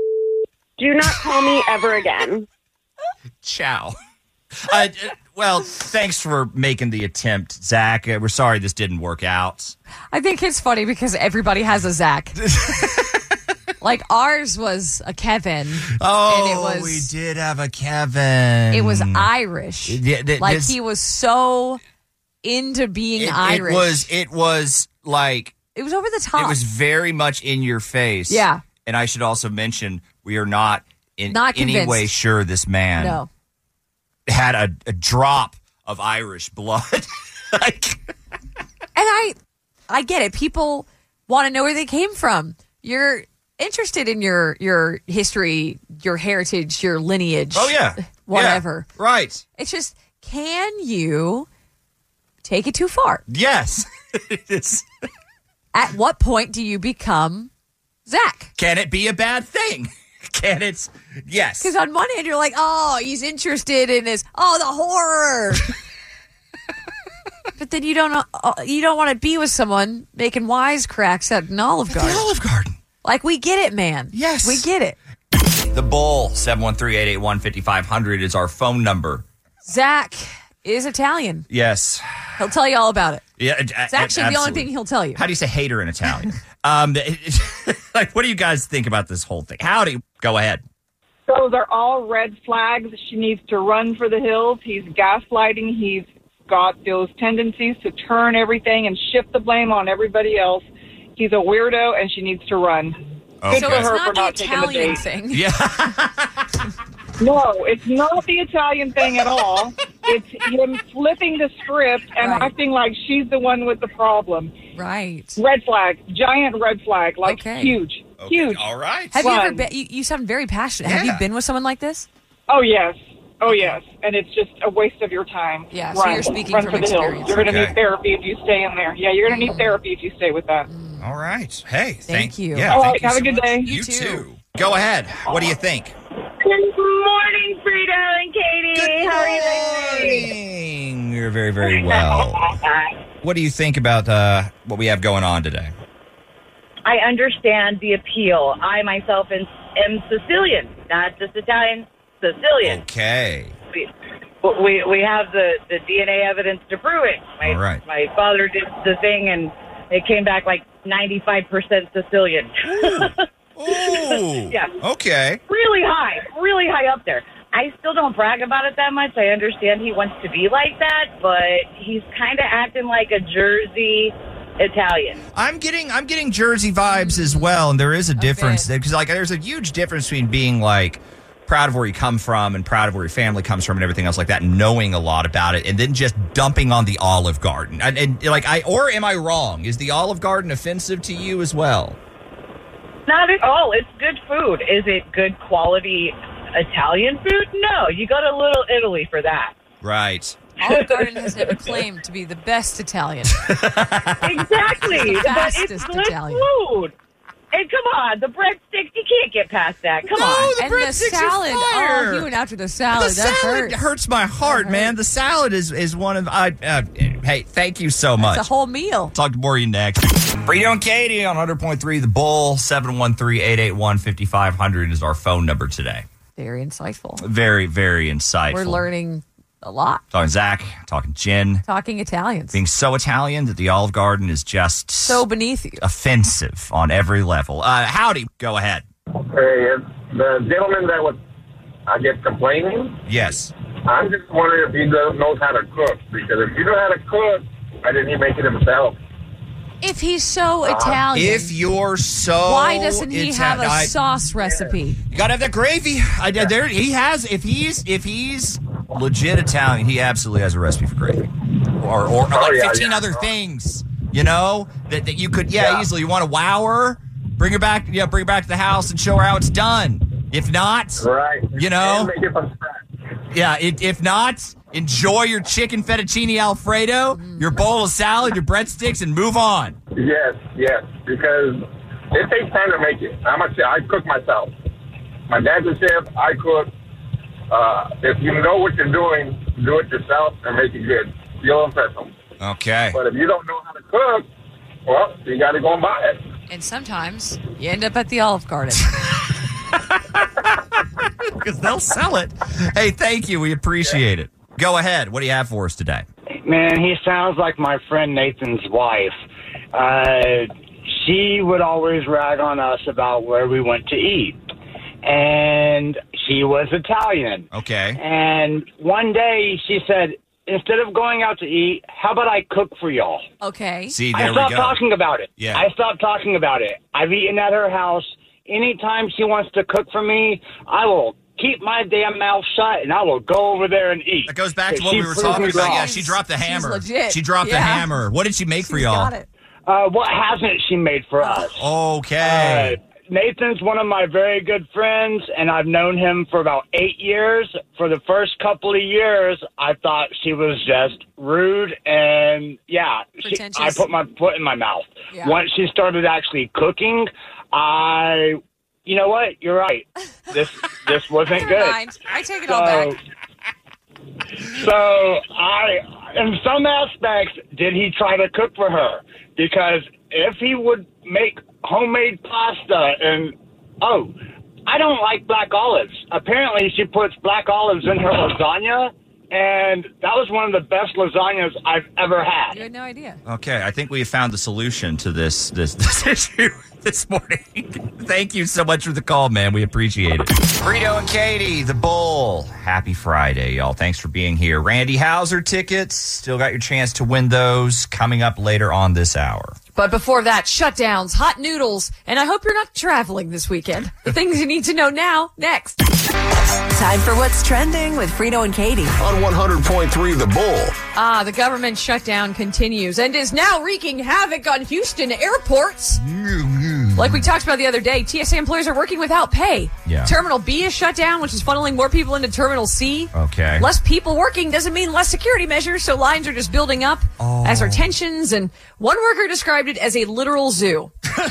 Do not call me ever again. Ciao. Uh, uh, well, thanks for making the attempt, Zach. Uh, we're sorry this didn't work out. I think it's funny because everybody has a Zach. Like, ours was a Kevin. Oh, and it was, we did have a Kevin. It was Irish. Yeah, th- like, this- he was so into being it, Irish. It was, it was like... It was over the top. It was very much in your face. Yeah. And I should also mention, we are not in Not any convinced. way sure this man No. had a, a drop of Irish blood. Like, And I I get it. People want to know where they came from. You're interested in your your history, your heritage, your lineage. oh, yeah. Whatever. Yeah, right. It's just, can you take it too far? Yes. It's, At what point do you become Zach? can it be a bad thing? Can it? Yes. Because on one hand, you're like, oh, he's interested in his, oh, the horror. But then you don't uh, you don't want to be with someone making wisecracks at an Olive Garden. The Olive Garden. Like, we get it, man. Yes. We get it. The Bull, seven one three, eight eight one, five five zero zero is our phone number. Zach is Italian. Yes. He'll tell you all about it. Yeah, It's actually the only thing he'll tell you. How do you say hater in Italian? um, like, what do you guys think about this whole thing? Howdy. Go ahead. Those are all red flags. She needs to run for the hills. He's gaslighting. He's got those tendencies to turn everything and shift the blame on everybody else. He's a weirdo, and she needs to run. Okay. Good So for it's her not for the not taking the Italian date. thing. Yeah. No, it's not the Italian thing at all. It's him flipping the script and Right. acting like she's the one with the problem. Right. Red flag, giant red flag, like Okay. huge, huge. All right. Have you ever Fun. been? You, you sound very passionate. Have you Yeah. been with someone like this? Oh yes, oh yes, and it's just a waste of your time. Yeah, so Run. you're speaking Run from for the hills. experience. You're going to Okay. need therapy if you stay in there. Yeah, you're going to need therapy if you stay with that. All right. Hey, thank, you. Yeah, All thank right, you have so a good much. day. You, You too. too. Go ahead. What do you think? Good morning, Frida and Katie. How are you doing? Morning. You're very, very well. What do you think about uh, what we have going on today? I understand the appeal. I myself am, am Sicilian, not just Italian, Sicilian. Okay. We, we we have the, the D N A evidence to prove it. My, All right. my father did the thing, and it came back like ninety-five percent Sicilian. Ooh. Yeah. Okay. Really high, really high up there. I still don't brag about it that much. I understand he wants to be like that, but he's kind of acting like a Jersey Italian. I'm getting I'm getting Jersey vibes as well, and there is a difference because like there's a huge difference between being like proud of where you come from and proud of where your family comes from and everything else like that, and knowing a lot about it, and then just dumping on the Olive Garden. And, and like I or am I wrong? Is the Olive Garden offensive to you as well? Not at all. It's good food. Is it good quality Italian food? No. You go to Little Italy for that. Right. Olive Garden has never claimed to be the best Italian. Exactly. The But it's fastest good Italian. food. And come on, the breadsticks, you can't get past that. Come on. and the salad. Oh, you went after the salad. The that salad hurts. hurts my heart, man. The salad is is one of I. Uh, hey, thank you so much. It's a whole meal. Talk to more of you next. Frito and Katie on one hundred point three The Bull. seven one three, eight eight one, five five zero zero is our phone number today. Very insightful. Very, very insightful. We're learning a lot. Talking Zach, talking Jen. Talking Italians. Being so Italian that the Olive Garden is just so beneath you. Offensive on every level. Uh, howdy. Go ahead. Hey, the gentleman that was, I guess, complaining, Yes. I'm just wondering if he does, knows how to cook. Because if you know how to cook, why didn't he make it himself? If he's so Italian, If you're so why doesn't he Ita- have a I- sauce recipe? You gotta have that gravy. I, there, he has. If he's if he's legit Italian, he absolutely has a recipe for gravy, or or like yeah, fifteen yeah. other things. You know that, that you could yeah, Yeah. easily. You want to wow her, bring her back. Yeah, bring her back to the house and show her how it's done. If not, Right. You know, And make it from scratch. yeah. It, if not, enjoy your chicken fettuccine Alfredo, your bowl of salad, your breadsticks, and move on. Yes, yes. Because it takes time to make it. I'm a chef. I cook myself. My dad's a chef. I cook. Uh, if you know what you're doing, do it yourself and make it good. You'll impress them. Okay. But if you don't know how to cook, well, you got to go and buy it. And sometimes you end up at the Olive Garden. Because they'll sell it. Hey, thank you. We appreciate it. Go ahead. What do you have for us today? Man, he sounds like my friend Nathan's wife. Uh, she would always rag on us about where we went to eat. And she was Italian. Okay. And one day she said, instead of going out to eat, how about I cook for y'all? Okay. See, I there we stopped go. talking about it. Yeah. I stopped talking about it. I've eaten at her house. Anytime she wants to cook for me, I will keep my damn mouth shut and I will go over there and eat. That goes back If to what she we were proves talking me about. wrong. Yeah, she dropped the hammer. legit. She dropped the Yeah. hammer. What did she make for She's y'all? got it. Uh, what hasn't she made for us? Okay. Uh, Nathan's one of my very good friends, and I've known him for about eight years. For the first couple of years, I thought she was just rude, and yeah, she, Pretentious. I put my foot in my mouth. Yeah. Once she started actually cooking, I, you know what? You're right. This this wasn't Never good. mind. I take it all back. So I, in some aspects, did he try to cook for her? Because if he would make homemade pasta and, oh, I don't like black olives. Apparently she puts black olives in her lasagna, and that was one of the best lasagnas I've ever had. You had no idea. Okay, I think we have found the solution to this this, this issue this morning. Thank you so much for the call, man. We appreciate it. Frito and Katie, the Bull. Happy Friday, y'all. Thanks for being here. Randy Hauser tickets. Still got your chance to win those coming up later on this hour. But before that, shutdowns, hot noodles, and I hope you're not traveling this weekend. The things you need to know now, next. Time for What's Trending with Frito and Katie. On one hundred point three The Bull. Ah, the government shutdown continues and is now wreaking havoc on Houston airports. Like we talked about the other day, T S A employees are working without pay. Yeah. Terminal B is shut down, which is funneling more people into Terminal C. Okay. Less people working doesn't mean less security measures, so lines are just building up, Oh. as are tensions, and one worker described it as a literal zoo.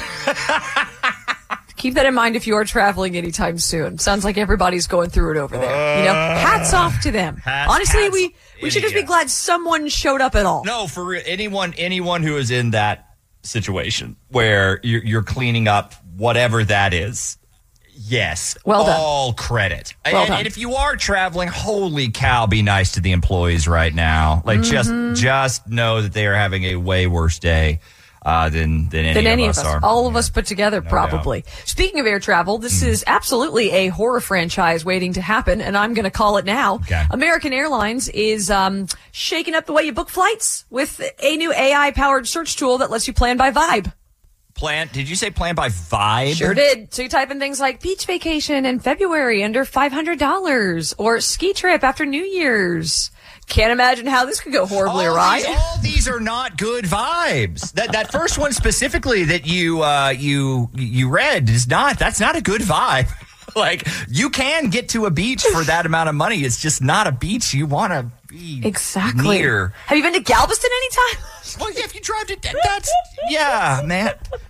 Keep that in mind if you are traveling anytime soon. Sounds like everybody's going through it over there. You know, hats off to them. Hats- Honestly, hats- we, we should just be yeah. glad someone showed up at all. No, for real. Anyone, anyone who is in that situation where you're, you're cleaning up whatever that is. Yes. Well done. All credit. Well and, done. and if you are traveling, holy cow, be nice to the employees right now. Like Mhm. just, just know that they are having a way worse day uh, than than any, than any of of us us. are. All of us put together, No probably. Speaking of air travel, this Mm. is absolutely a horror franchise waiting to happen, and I'm going to call it now. Okay. American Airlines is um, shaking up the way you book flights with a new A I-powered search tool that lets you plan by vibe. Plan? Did you say plan by vibe? Sure did. So you type in things like beach vacation in February under five hundred dollars or ski trip after New Year's. Can't imagine how this could go horribly all awry. These, all these are not good vibes. That that first one specifically that you uh, you you read is not. That's not a good vibe. Like you can get to a beach for that amount of money. It's just not a beach you want to be Exactly. near. Have you been to Galveston anytime? Well, yeah, if you drive to that's yeah, man.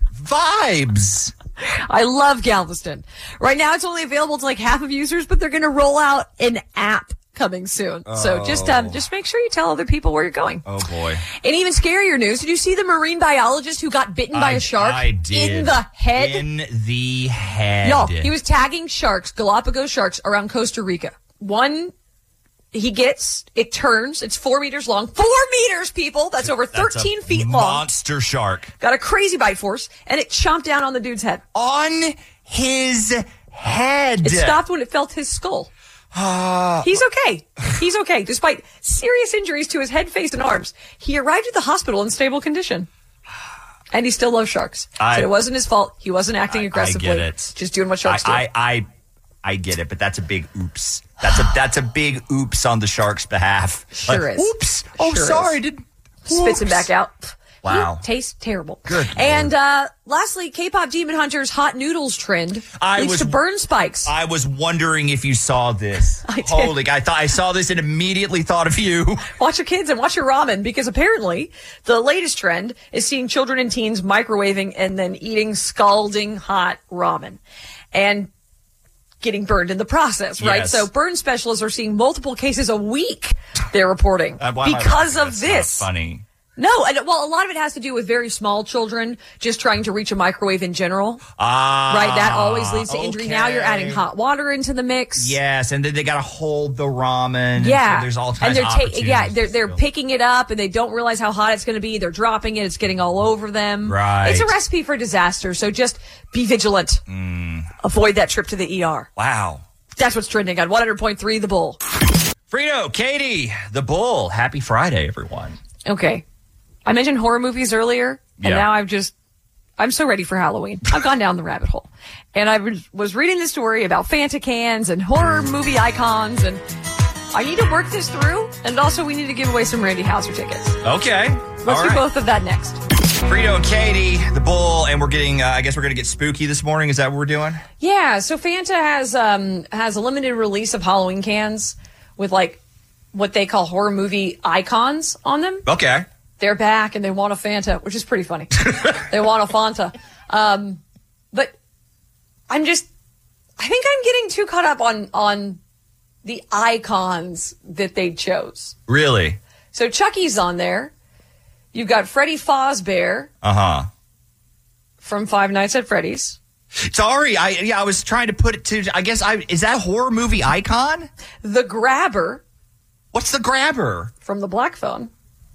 Vibes. I love Galveston. Right now, it's only available to like half of users, but they're going to roll out an app coming soon. So just um, just make sure you tell other people where you're going. Oh boy. And even scarier news: did you see the marine biologist who got bitten by I- a shark I did. in the head? In the head. Y'all, he was tagging sharks, Galapagos sharks, around Costa Rica. One, he gets, it turns, it's four meters long. Four meters, people! That's over That's thirteen a feet long. Monster shark. Got a crazy bite force, and it chomped down on the dude's head. On his head. It stopped when it felt his skull. Uh, He's okay. He's okay. Despite serious injuries to his head, face, and arms, he arrived at the hospital in stable condition. And he still loves sharks. I- so it wasn't his fault. He wasn't acting aggressively. I get it. Just doing what sharks I, do. I, I, I get it, but that's a big oops. That's a that's a big oops on the shark's behalf. Sure Like, is. Oops. Oh, Sure sorry. is. Did Spits him oops. back out. Wow. He tastes terrible. Good And uh, lastly, K-pop Demon Hunter's hot noodles trend I leads was- to burn spikes. I was wondering if you saw this. I did. Holy, I thought I saw this and immediately thought of you. Watch your kids and watch your ramen, because apparently the latest trend is seeing children and teens microwaving and then eating scalding hot ramen and getting burned in the process, right? Yes. So burn specialists are seeing multiple cases a week, they're reporting, Uh, why am I because laughing? of That's not this. funny. No, and well, a lot of it has to do with very small children just trying to reach a microwave in general. Ah, Right, that always leads to injury. Now you're adding okay. hot water into the mix. Yes, and then they got to hold the ramen. and Yeah, so there's all and kinds they're of ta- opportunities. yeah they're they're picking it up and they don't realize how hot it's going to be. They're dropping it. It's getting all over them. Right. It's a recipe for disaster. So just be vigilant. Avoid that trip to the E R. Wow. That's what's trending on one hundred point three The Bull. Frito, Katie, the Bull. Happy Friday, everyone. Okay, I mentioned horror movies earlier, and Yeah. now I've just I'm so ready for Halloween. I've gone down the rabbit hole, and I was- was reading this story about Fanta cans and horror movie icons, and I need to work this through. And also, we need to give away some Randy Hauser tickets. Okay. Let's All do right. both of that next. Frito and Katie, the Bull, and we're getting, uh, I guess we're going to get spooky this morning. Is that what we're doing? Yeah, so Fanta has um has a limited release of Halloween cans with like what they call horror movie icons on them. Okay. They're back and they want a Fanta, which is pretty funny. They want a Fanta. Um, but I'm just, I think I'm getting too caught up on on the icons that they chose. Really? So Chucky's on there. You've got Freddy Fazbear Uh-huh. from Five Nights at Freddy's. Sorry, I yeah, I was trying to put it to, I guess, I is that a horror movie icon? The Grabber. What's the Grabber? From the Black Phone.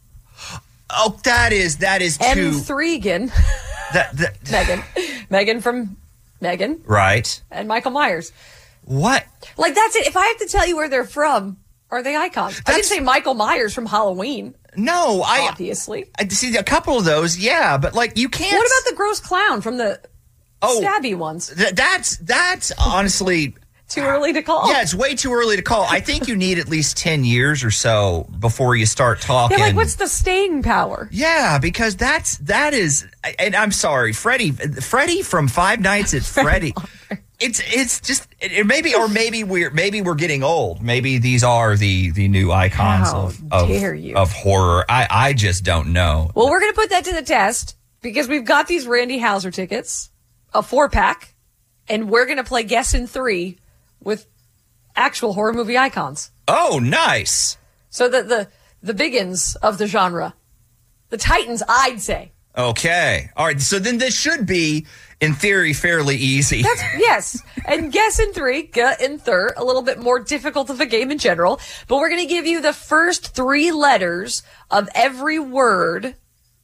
Oh, that is, that is M too. Threegan. That, that, Megan. Megan from Megan. right. And Michael Myers. What? Like, that's it. If I have to tell you where they're from, are they icons? I didn't say Michael Myers from Halloween. No, I. Obviously. I see a couple of those, yeah, but like you can't. What about the gross clown from the Oh. stabby ones? Th- that's, that's honestly. too early to call. Yeah, it's way too early to call. I think you need at least ten years or so before you start talking. Yeah, like what's the staying power? Yeah, because that's that is, and I'm sorry, Freddie, Freddie from Five Nights at Freddy. It's it's just it, it maybe or maybe we're maybe we're getting old. Maybe these are the the new icons How of of, dare you. of horror. I I just don't know. Well, we're gonna put that to the test because we've got these Randy Houser tickets, a four pack, and we're gonna play Guess in Three with actual horror movie icons. Oh, nice. So the the the biggins of the genre, the titans, I'd say. Okay. All right. So then this should be, in theory, fairly easy. That's, yes. And Guess in Three, Guh in Thir, a little bit more difficult of a game in general. But we're going to give you the first three letters of every word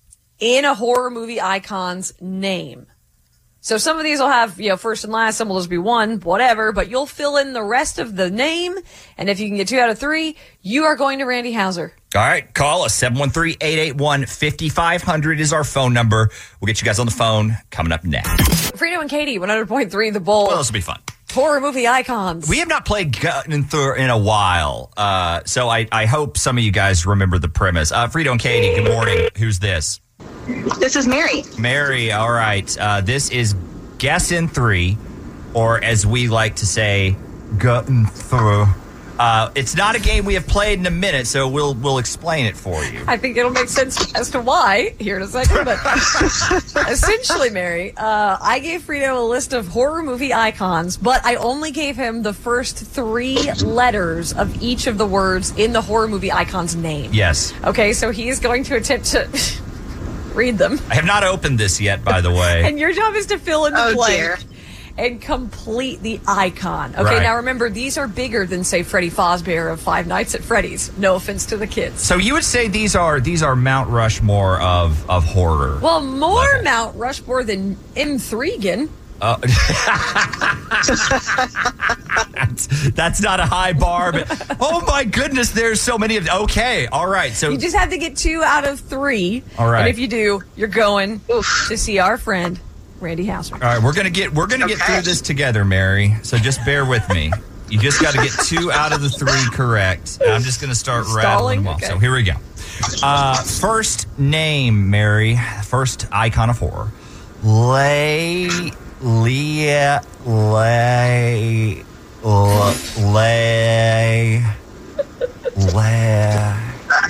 in a horror movie icon's name. So some of these will have, you know, first and last, some will just be one, whatever, but you'll fill in the rest of the name. And if you can get two out of three, you are going to Randy Houser. All right, call us. seven one three, eight eight one, five five zero zero is our phone number. We'll get you guys on the phone coming up next. Frito and Katie, one hundred point three The Bowl. Well, this will be fun. Horror movie icons. We have not played Gut and Thur in a while, uh, so I, I hope some of you guys remember the premise. Uh, Frito and Katie, good morning. Who's this? This is Mary. Mary, all right. Uh, this is Guess in Three, or as we like to say, Gut and Thur. Uh, it's not a game we have played in a minute, so we'll we'll explain it for you. I think it'll make sense as to why here in a second. But essentially, Mary, uh, I gave Frito a list of horror movie icons, but I only gave him the first three letters of each of the words in the horror movie icon's name. Yes. Okay, so he is going to attempt to read them. I have not opened this yet, by the way. And your job is to fill in the Oh, blank. dear. And complete the icon. Okay, Right. now remember, these are bigger than, say, Freddy Fazbear of Five Nights at Freddy's. No offense to the kids. So you would say these are these are Mount Rushmore of of horror. Well, more Mount Rushmore than M three gan. Uh, that's, that's not a high bar, but oh my goodness, there's so many of them. Okay, all right. So You just have to get two out of three. All right. And if you do, you're going to see our friend, Randy Houser. all right, we're gonna get we're gonna get Okay. through this together, Mary. So just bear with me. You just got to get two out of the three correct. And I'm just gonna start rattling Stalling? them off. Okay. So here we go. Uh, first name, Mary. First icon of horror. Lay, Leah, Lay, Lay, Lay.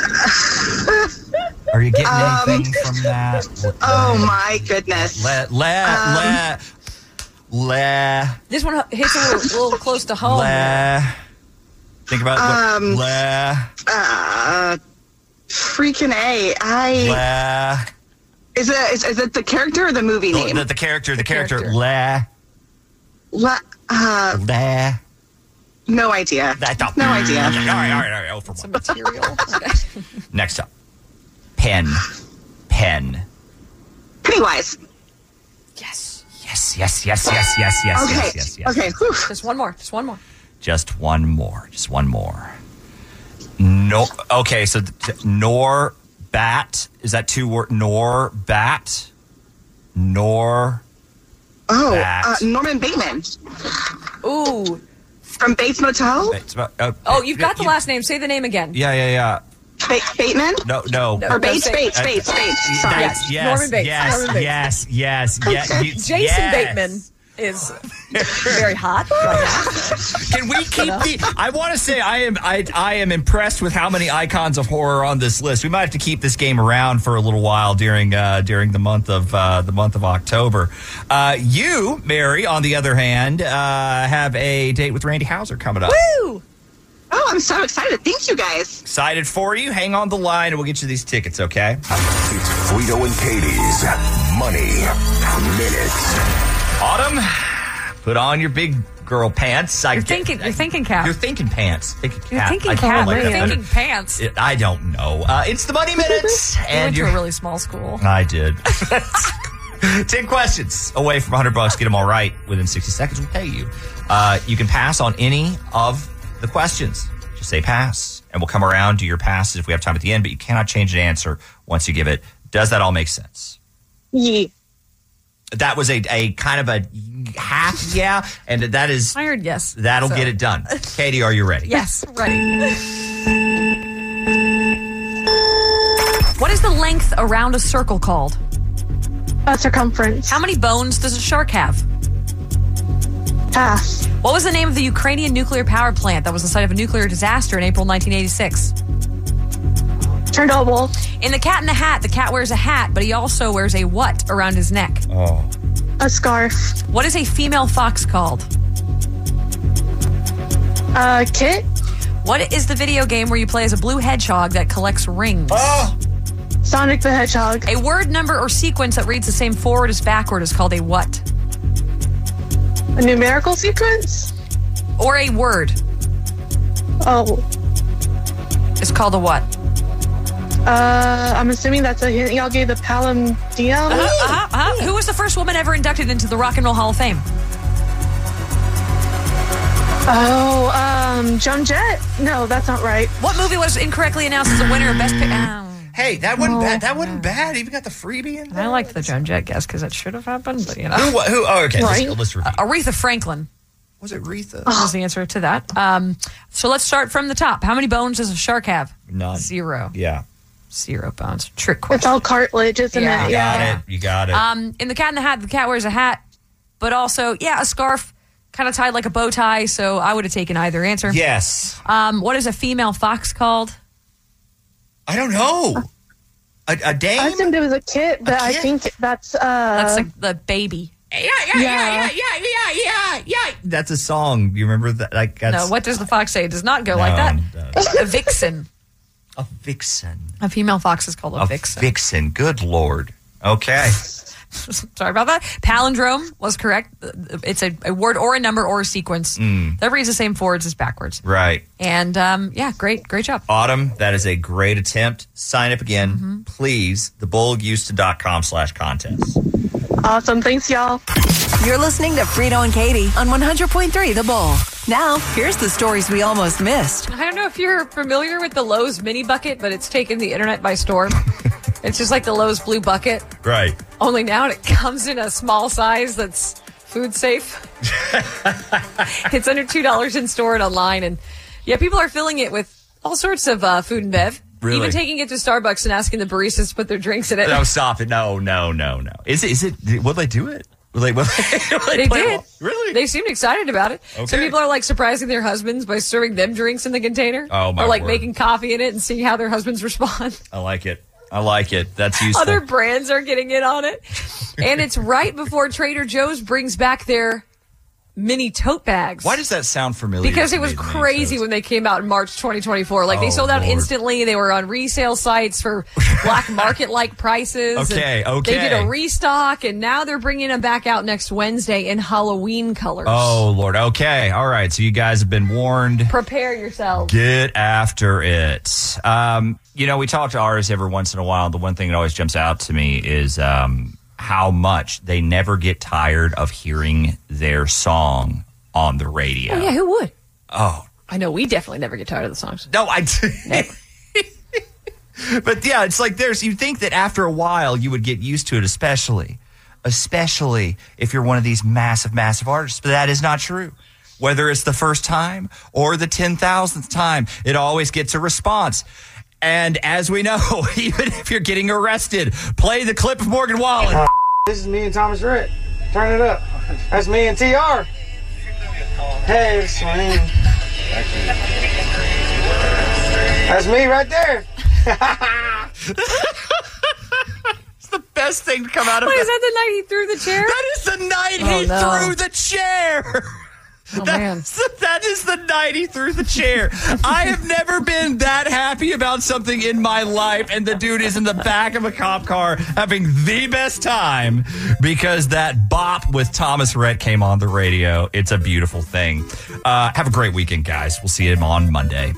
Are you getting Um, anything from that? Oh my goodness. Le, le, Um, le, le, This one hits a little, little close to home. le. Think about Um, what, le, Uh, freaking A. I. le. Is it, is, is it the character or the movie The, name? the, the character, the, character, character. le, La, uh, le. no idea. That, No idea. Okay, all right, all right, all right. Oh, for Some one. material. Okay. Next up, pen, pen. Pennywise. Yes. Yes, yes, yes, yes, yes, yes, Okay. yes, yes, yes. Okay. Whew. Just one more. Just one more. Just one more. Just one more. No. Okay, so th- nor bat is that two word? Nor bat. Nor. Oh, Bat. uh, Norman Bateman Ooh. from Bates Motel. It's about- uh, Oh, you've got the you- last name. Say the name again. Yeah, yeah, yeah. Ba- Bateman No, no. No. or Bates, say- Bates, Uh, Bates, Bates. Sorry. Yes, yes, Norman Bates. yes, Norman Bates. yes, yes, yes, Okay. you- Jason yes. Bateman is very hot right now. Can we keep the? I want to say I am. I I am impressed with how many icons of horror on this list. We might have to keep this game around for a little while during uh, during the month of uh, the month of October. Uh, you, Mary, on the other hand, uh, have a date with Randy Houser coming up. Woo! Oh, I'm so excited. Thank you guys. Excited for you. Hang on the line, and we'll get you these tickets. Okay. It's Frito and Katie's Money Minute. Autumn, put on your big girl pants. I You're get- thinking. You're thinking cap. You're thinking pants. Thinking You're cap. thinking I kinda cap. like You're that. thinking pants. You It- I don't know. Uh, it's the Money Minutes, went and to you're. a really small school. I did. Ten questions away from one hundred bucks. Get them all right within sixty seconds. We'll pay you. Uh, you can pass on any of the questions. Just say pass, and we'll come around to your passes if we have time at the end. But you cannot change an answer once you give it. Does that all make sense? Yeah. That was a, a kind of a half yeah, and that is... I heard yes. That'll so. get it done. Katie, are you ready? Yes, ready. What is the length around a circle called? A circumference. How many bones does a shark have? Half. What was the name of the Ukrainian nuclear power plant that was the site of a nuclear disaster in April nineteen eighty-six? Chernobyl. In The Cat in the Hat, the cat wears a hat, but he also wears a what around his neck? Oh. A scarf. What is a female fox called? A kit. What is the video game where you play as a blue hedgehog that collects rings? Oh. Sonic the Hedgehog. A word, number, or sequence that reads the same forward as backward is called a what? A numerical sequence? Or a word. Oh. It's called a what? Uh, I'm assuming that's a hint y'all gave the palindrome. Uh-huh, uh-huh, uh-huh. Who was the first woman ever inducted into the Rock and Roll Hall of Fame? Oh, um, Joan Jett? No, that's not right. What movie was incorrectly announced as a winner of Best Picture? Oh. Hey, that wasn't bad. That wasn't bad. Even got the freebie in there. I liked the Joan Jett guess because it should have happened, but you know. Who? who oh, okay. Right. Let's, let's review. Uh, Aretha Franklin Was it Aretha? was the answer to that. Um, so let's start from the top. How many bones does a shark have? None. Zero. Yeah. Zero bones. Trick question. It's all cartilage, isn't Yeah. it? You got Yeah. it. You got it. Um, in The Cat in the Hat, the cat wears a hat, but also, yeah, a scarf, kind of tied like a bow tie. So I would have taken either answer. yes. Um, what is a female fox called? I don't know. A, a dame? I assumed it was a kit, but I kit? think that's uh That's like the baby. Yeah, yeah, yeah, yeah, yeah, yeah, yeah, yeah. That's a song. You remember that? Like, that's, No, what does the fox say? It does not go No, like that. no. A vixen. A vixen. A female fox is called a, A vixen. vixen. Good Lord. Okay. Sorry about that. Palindrome was correct. It's a, a word or a number or a sequence Mm. that reads the same forwards as backwards. Right. And um, yeah, great, great job. Autumn, that is a great attempt. Sign up again, Mm-hmm. please. thebullethouston.com slash contest. awesome. Thanks, y'all. You're listening to Frito and Katie on one hundred point three The Bull. Now, here's the stories we almost missed. I don't know if you're familiar with the Lowe's mini bucket, but it's taken the internet by storm. It's just like the Lowe's blue bucket, Right. only now it comes in a small size that's food safe. It's under two dollars in store and online. And yeah, people are filling it with all sorts of uh, food and bev. Really? Even taking it to Starbucks and asking the baristas to put their drinks in it. No, stop it. No, no, no, no. Is it, is it, will they do it? Will they, will they, will they, They play did. ball? Really? They seemed excited about it. Okay. Some people are like surprising their husbands by serving them drinks in the container. Oh, my Or like word. making coffee in it and seeing how their husbands respond. I like it. I like it. That's useful. Other brands are getting in on it. And it's right before Trader Joe's brings back their mini tote bags. Why does that sound familiar? Because to it was me, the name crazy says? when they came out in March twenty twenty-four. Like they Oh, sold out Lord. instantly. They were on resale sites for black market like prices. Okay, and okay. They did a restock, and now they're bringing them back out next Wednesday in Halloween colors. Oh, Lord. Okay. All right. So you guys have been warned. Prepare yourselves. Get after it. Um, you know, we talk to artists every once in a while. The one thing that always jumps out to me is um, how much they never get tired of hearing their song on the radio. Oh, yeah, who would? Oh, I know we definitely never get tired of the songs. no, I. But yeah, it's like there's. You think that after a while you would get used to it, especially, especially if you're one of these massive, massive artists. But that is not true. Whether it's the first time or the ten thousandth time, it always gets a response. And as we know, even if you're getting arrested, play the clip of Morgan Wallen. Uh, this is me and Thomas Rhett. Turn it up. That's me and T R. Hey, it's me. That's me right there. It's the best thing to come out of Wait, that. is that the night he threw the chair? That is the night Oh, he no. threw the chair. Oh, man. That's, that is the night he threw the chair. I have never been that happy about something in my life, and the dude is in the back of a cop car having the best time because that bop with Thomas Rhett came on the radio. It's a beautiful thing. Uh, have a great weekend, guys. We'll see you on Monday.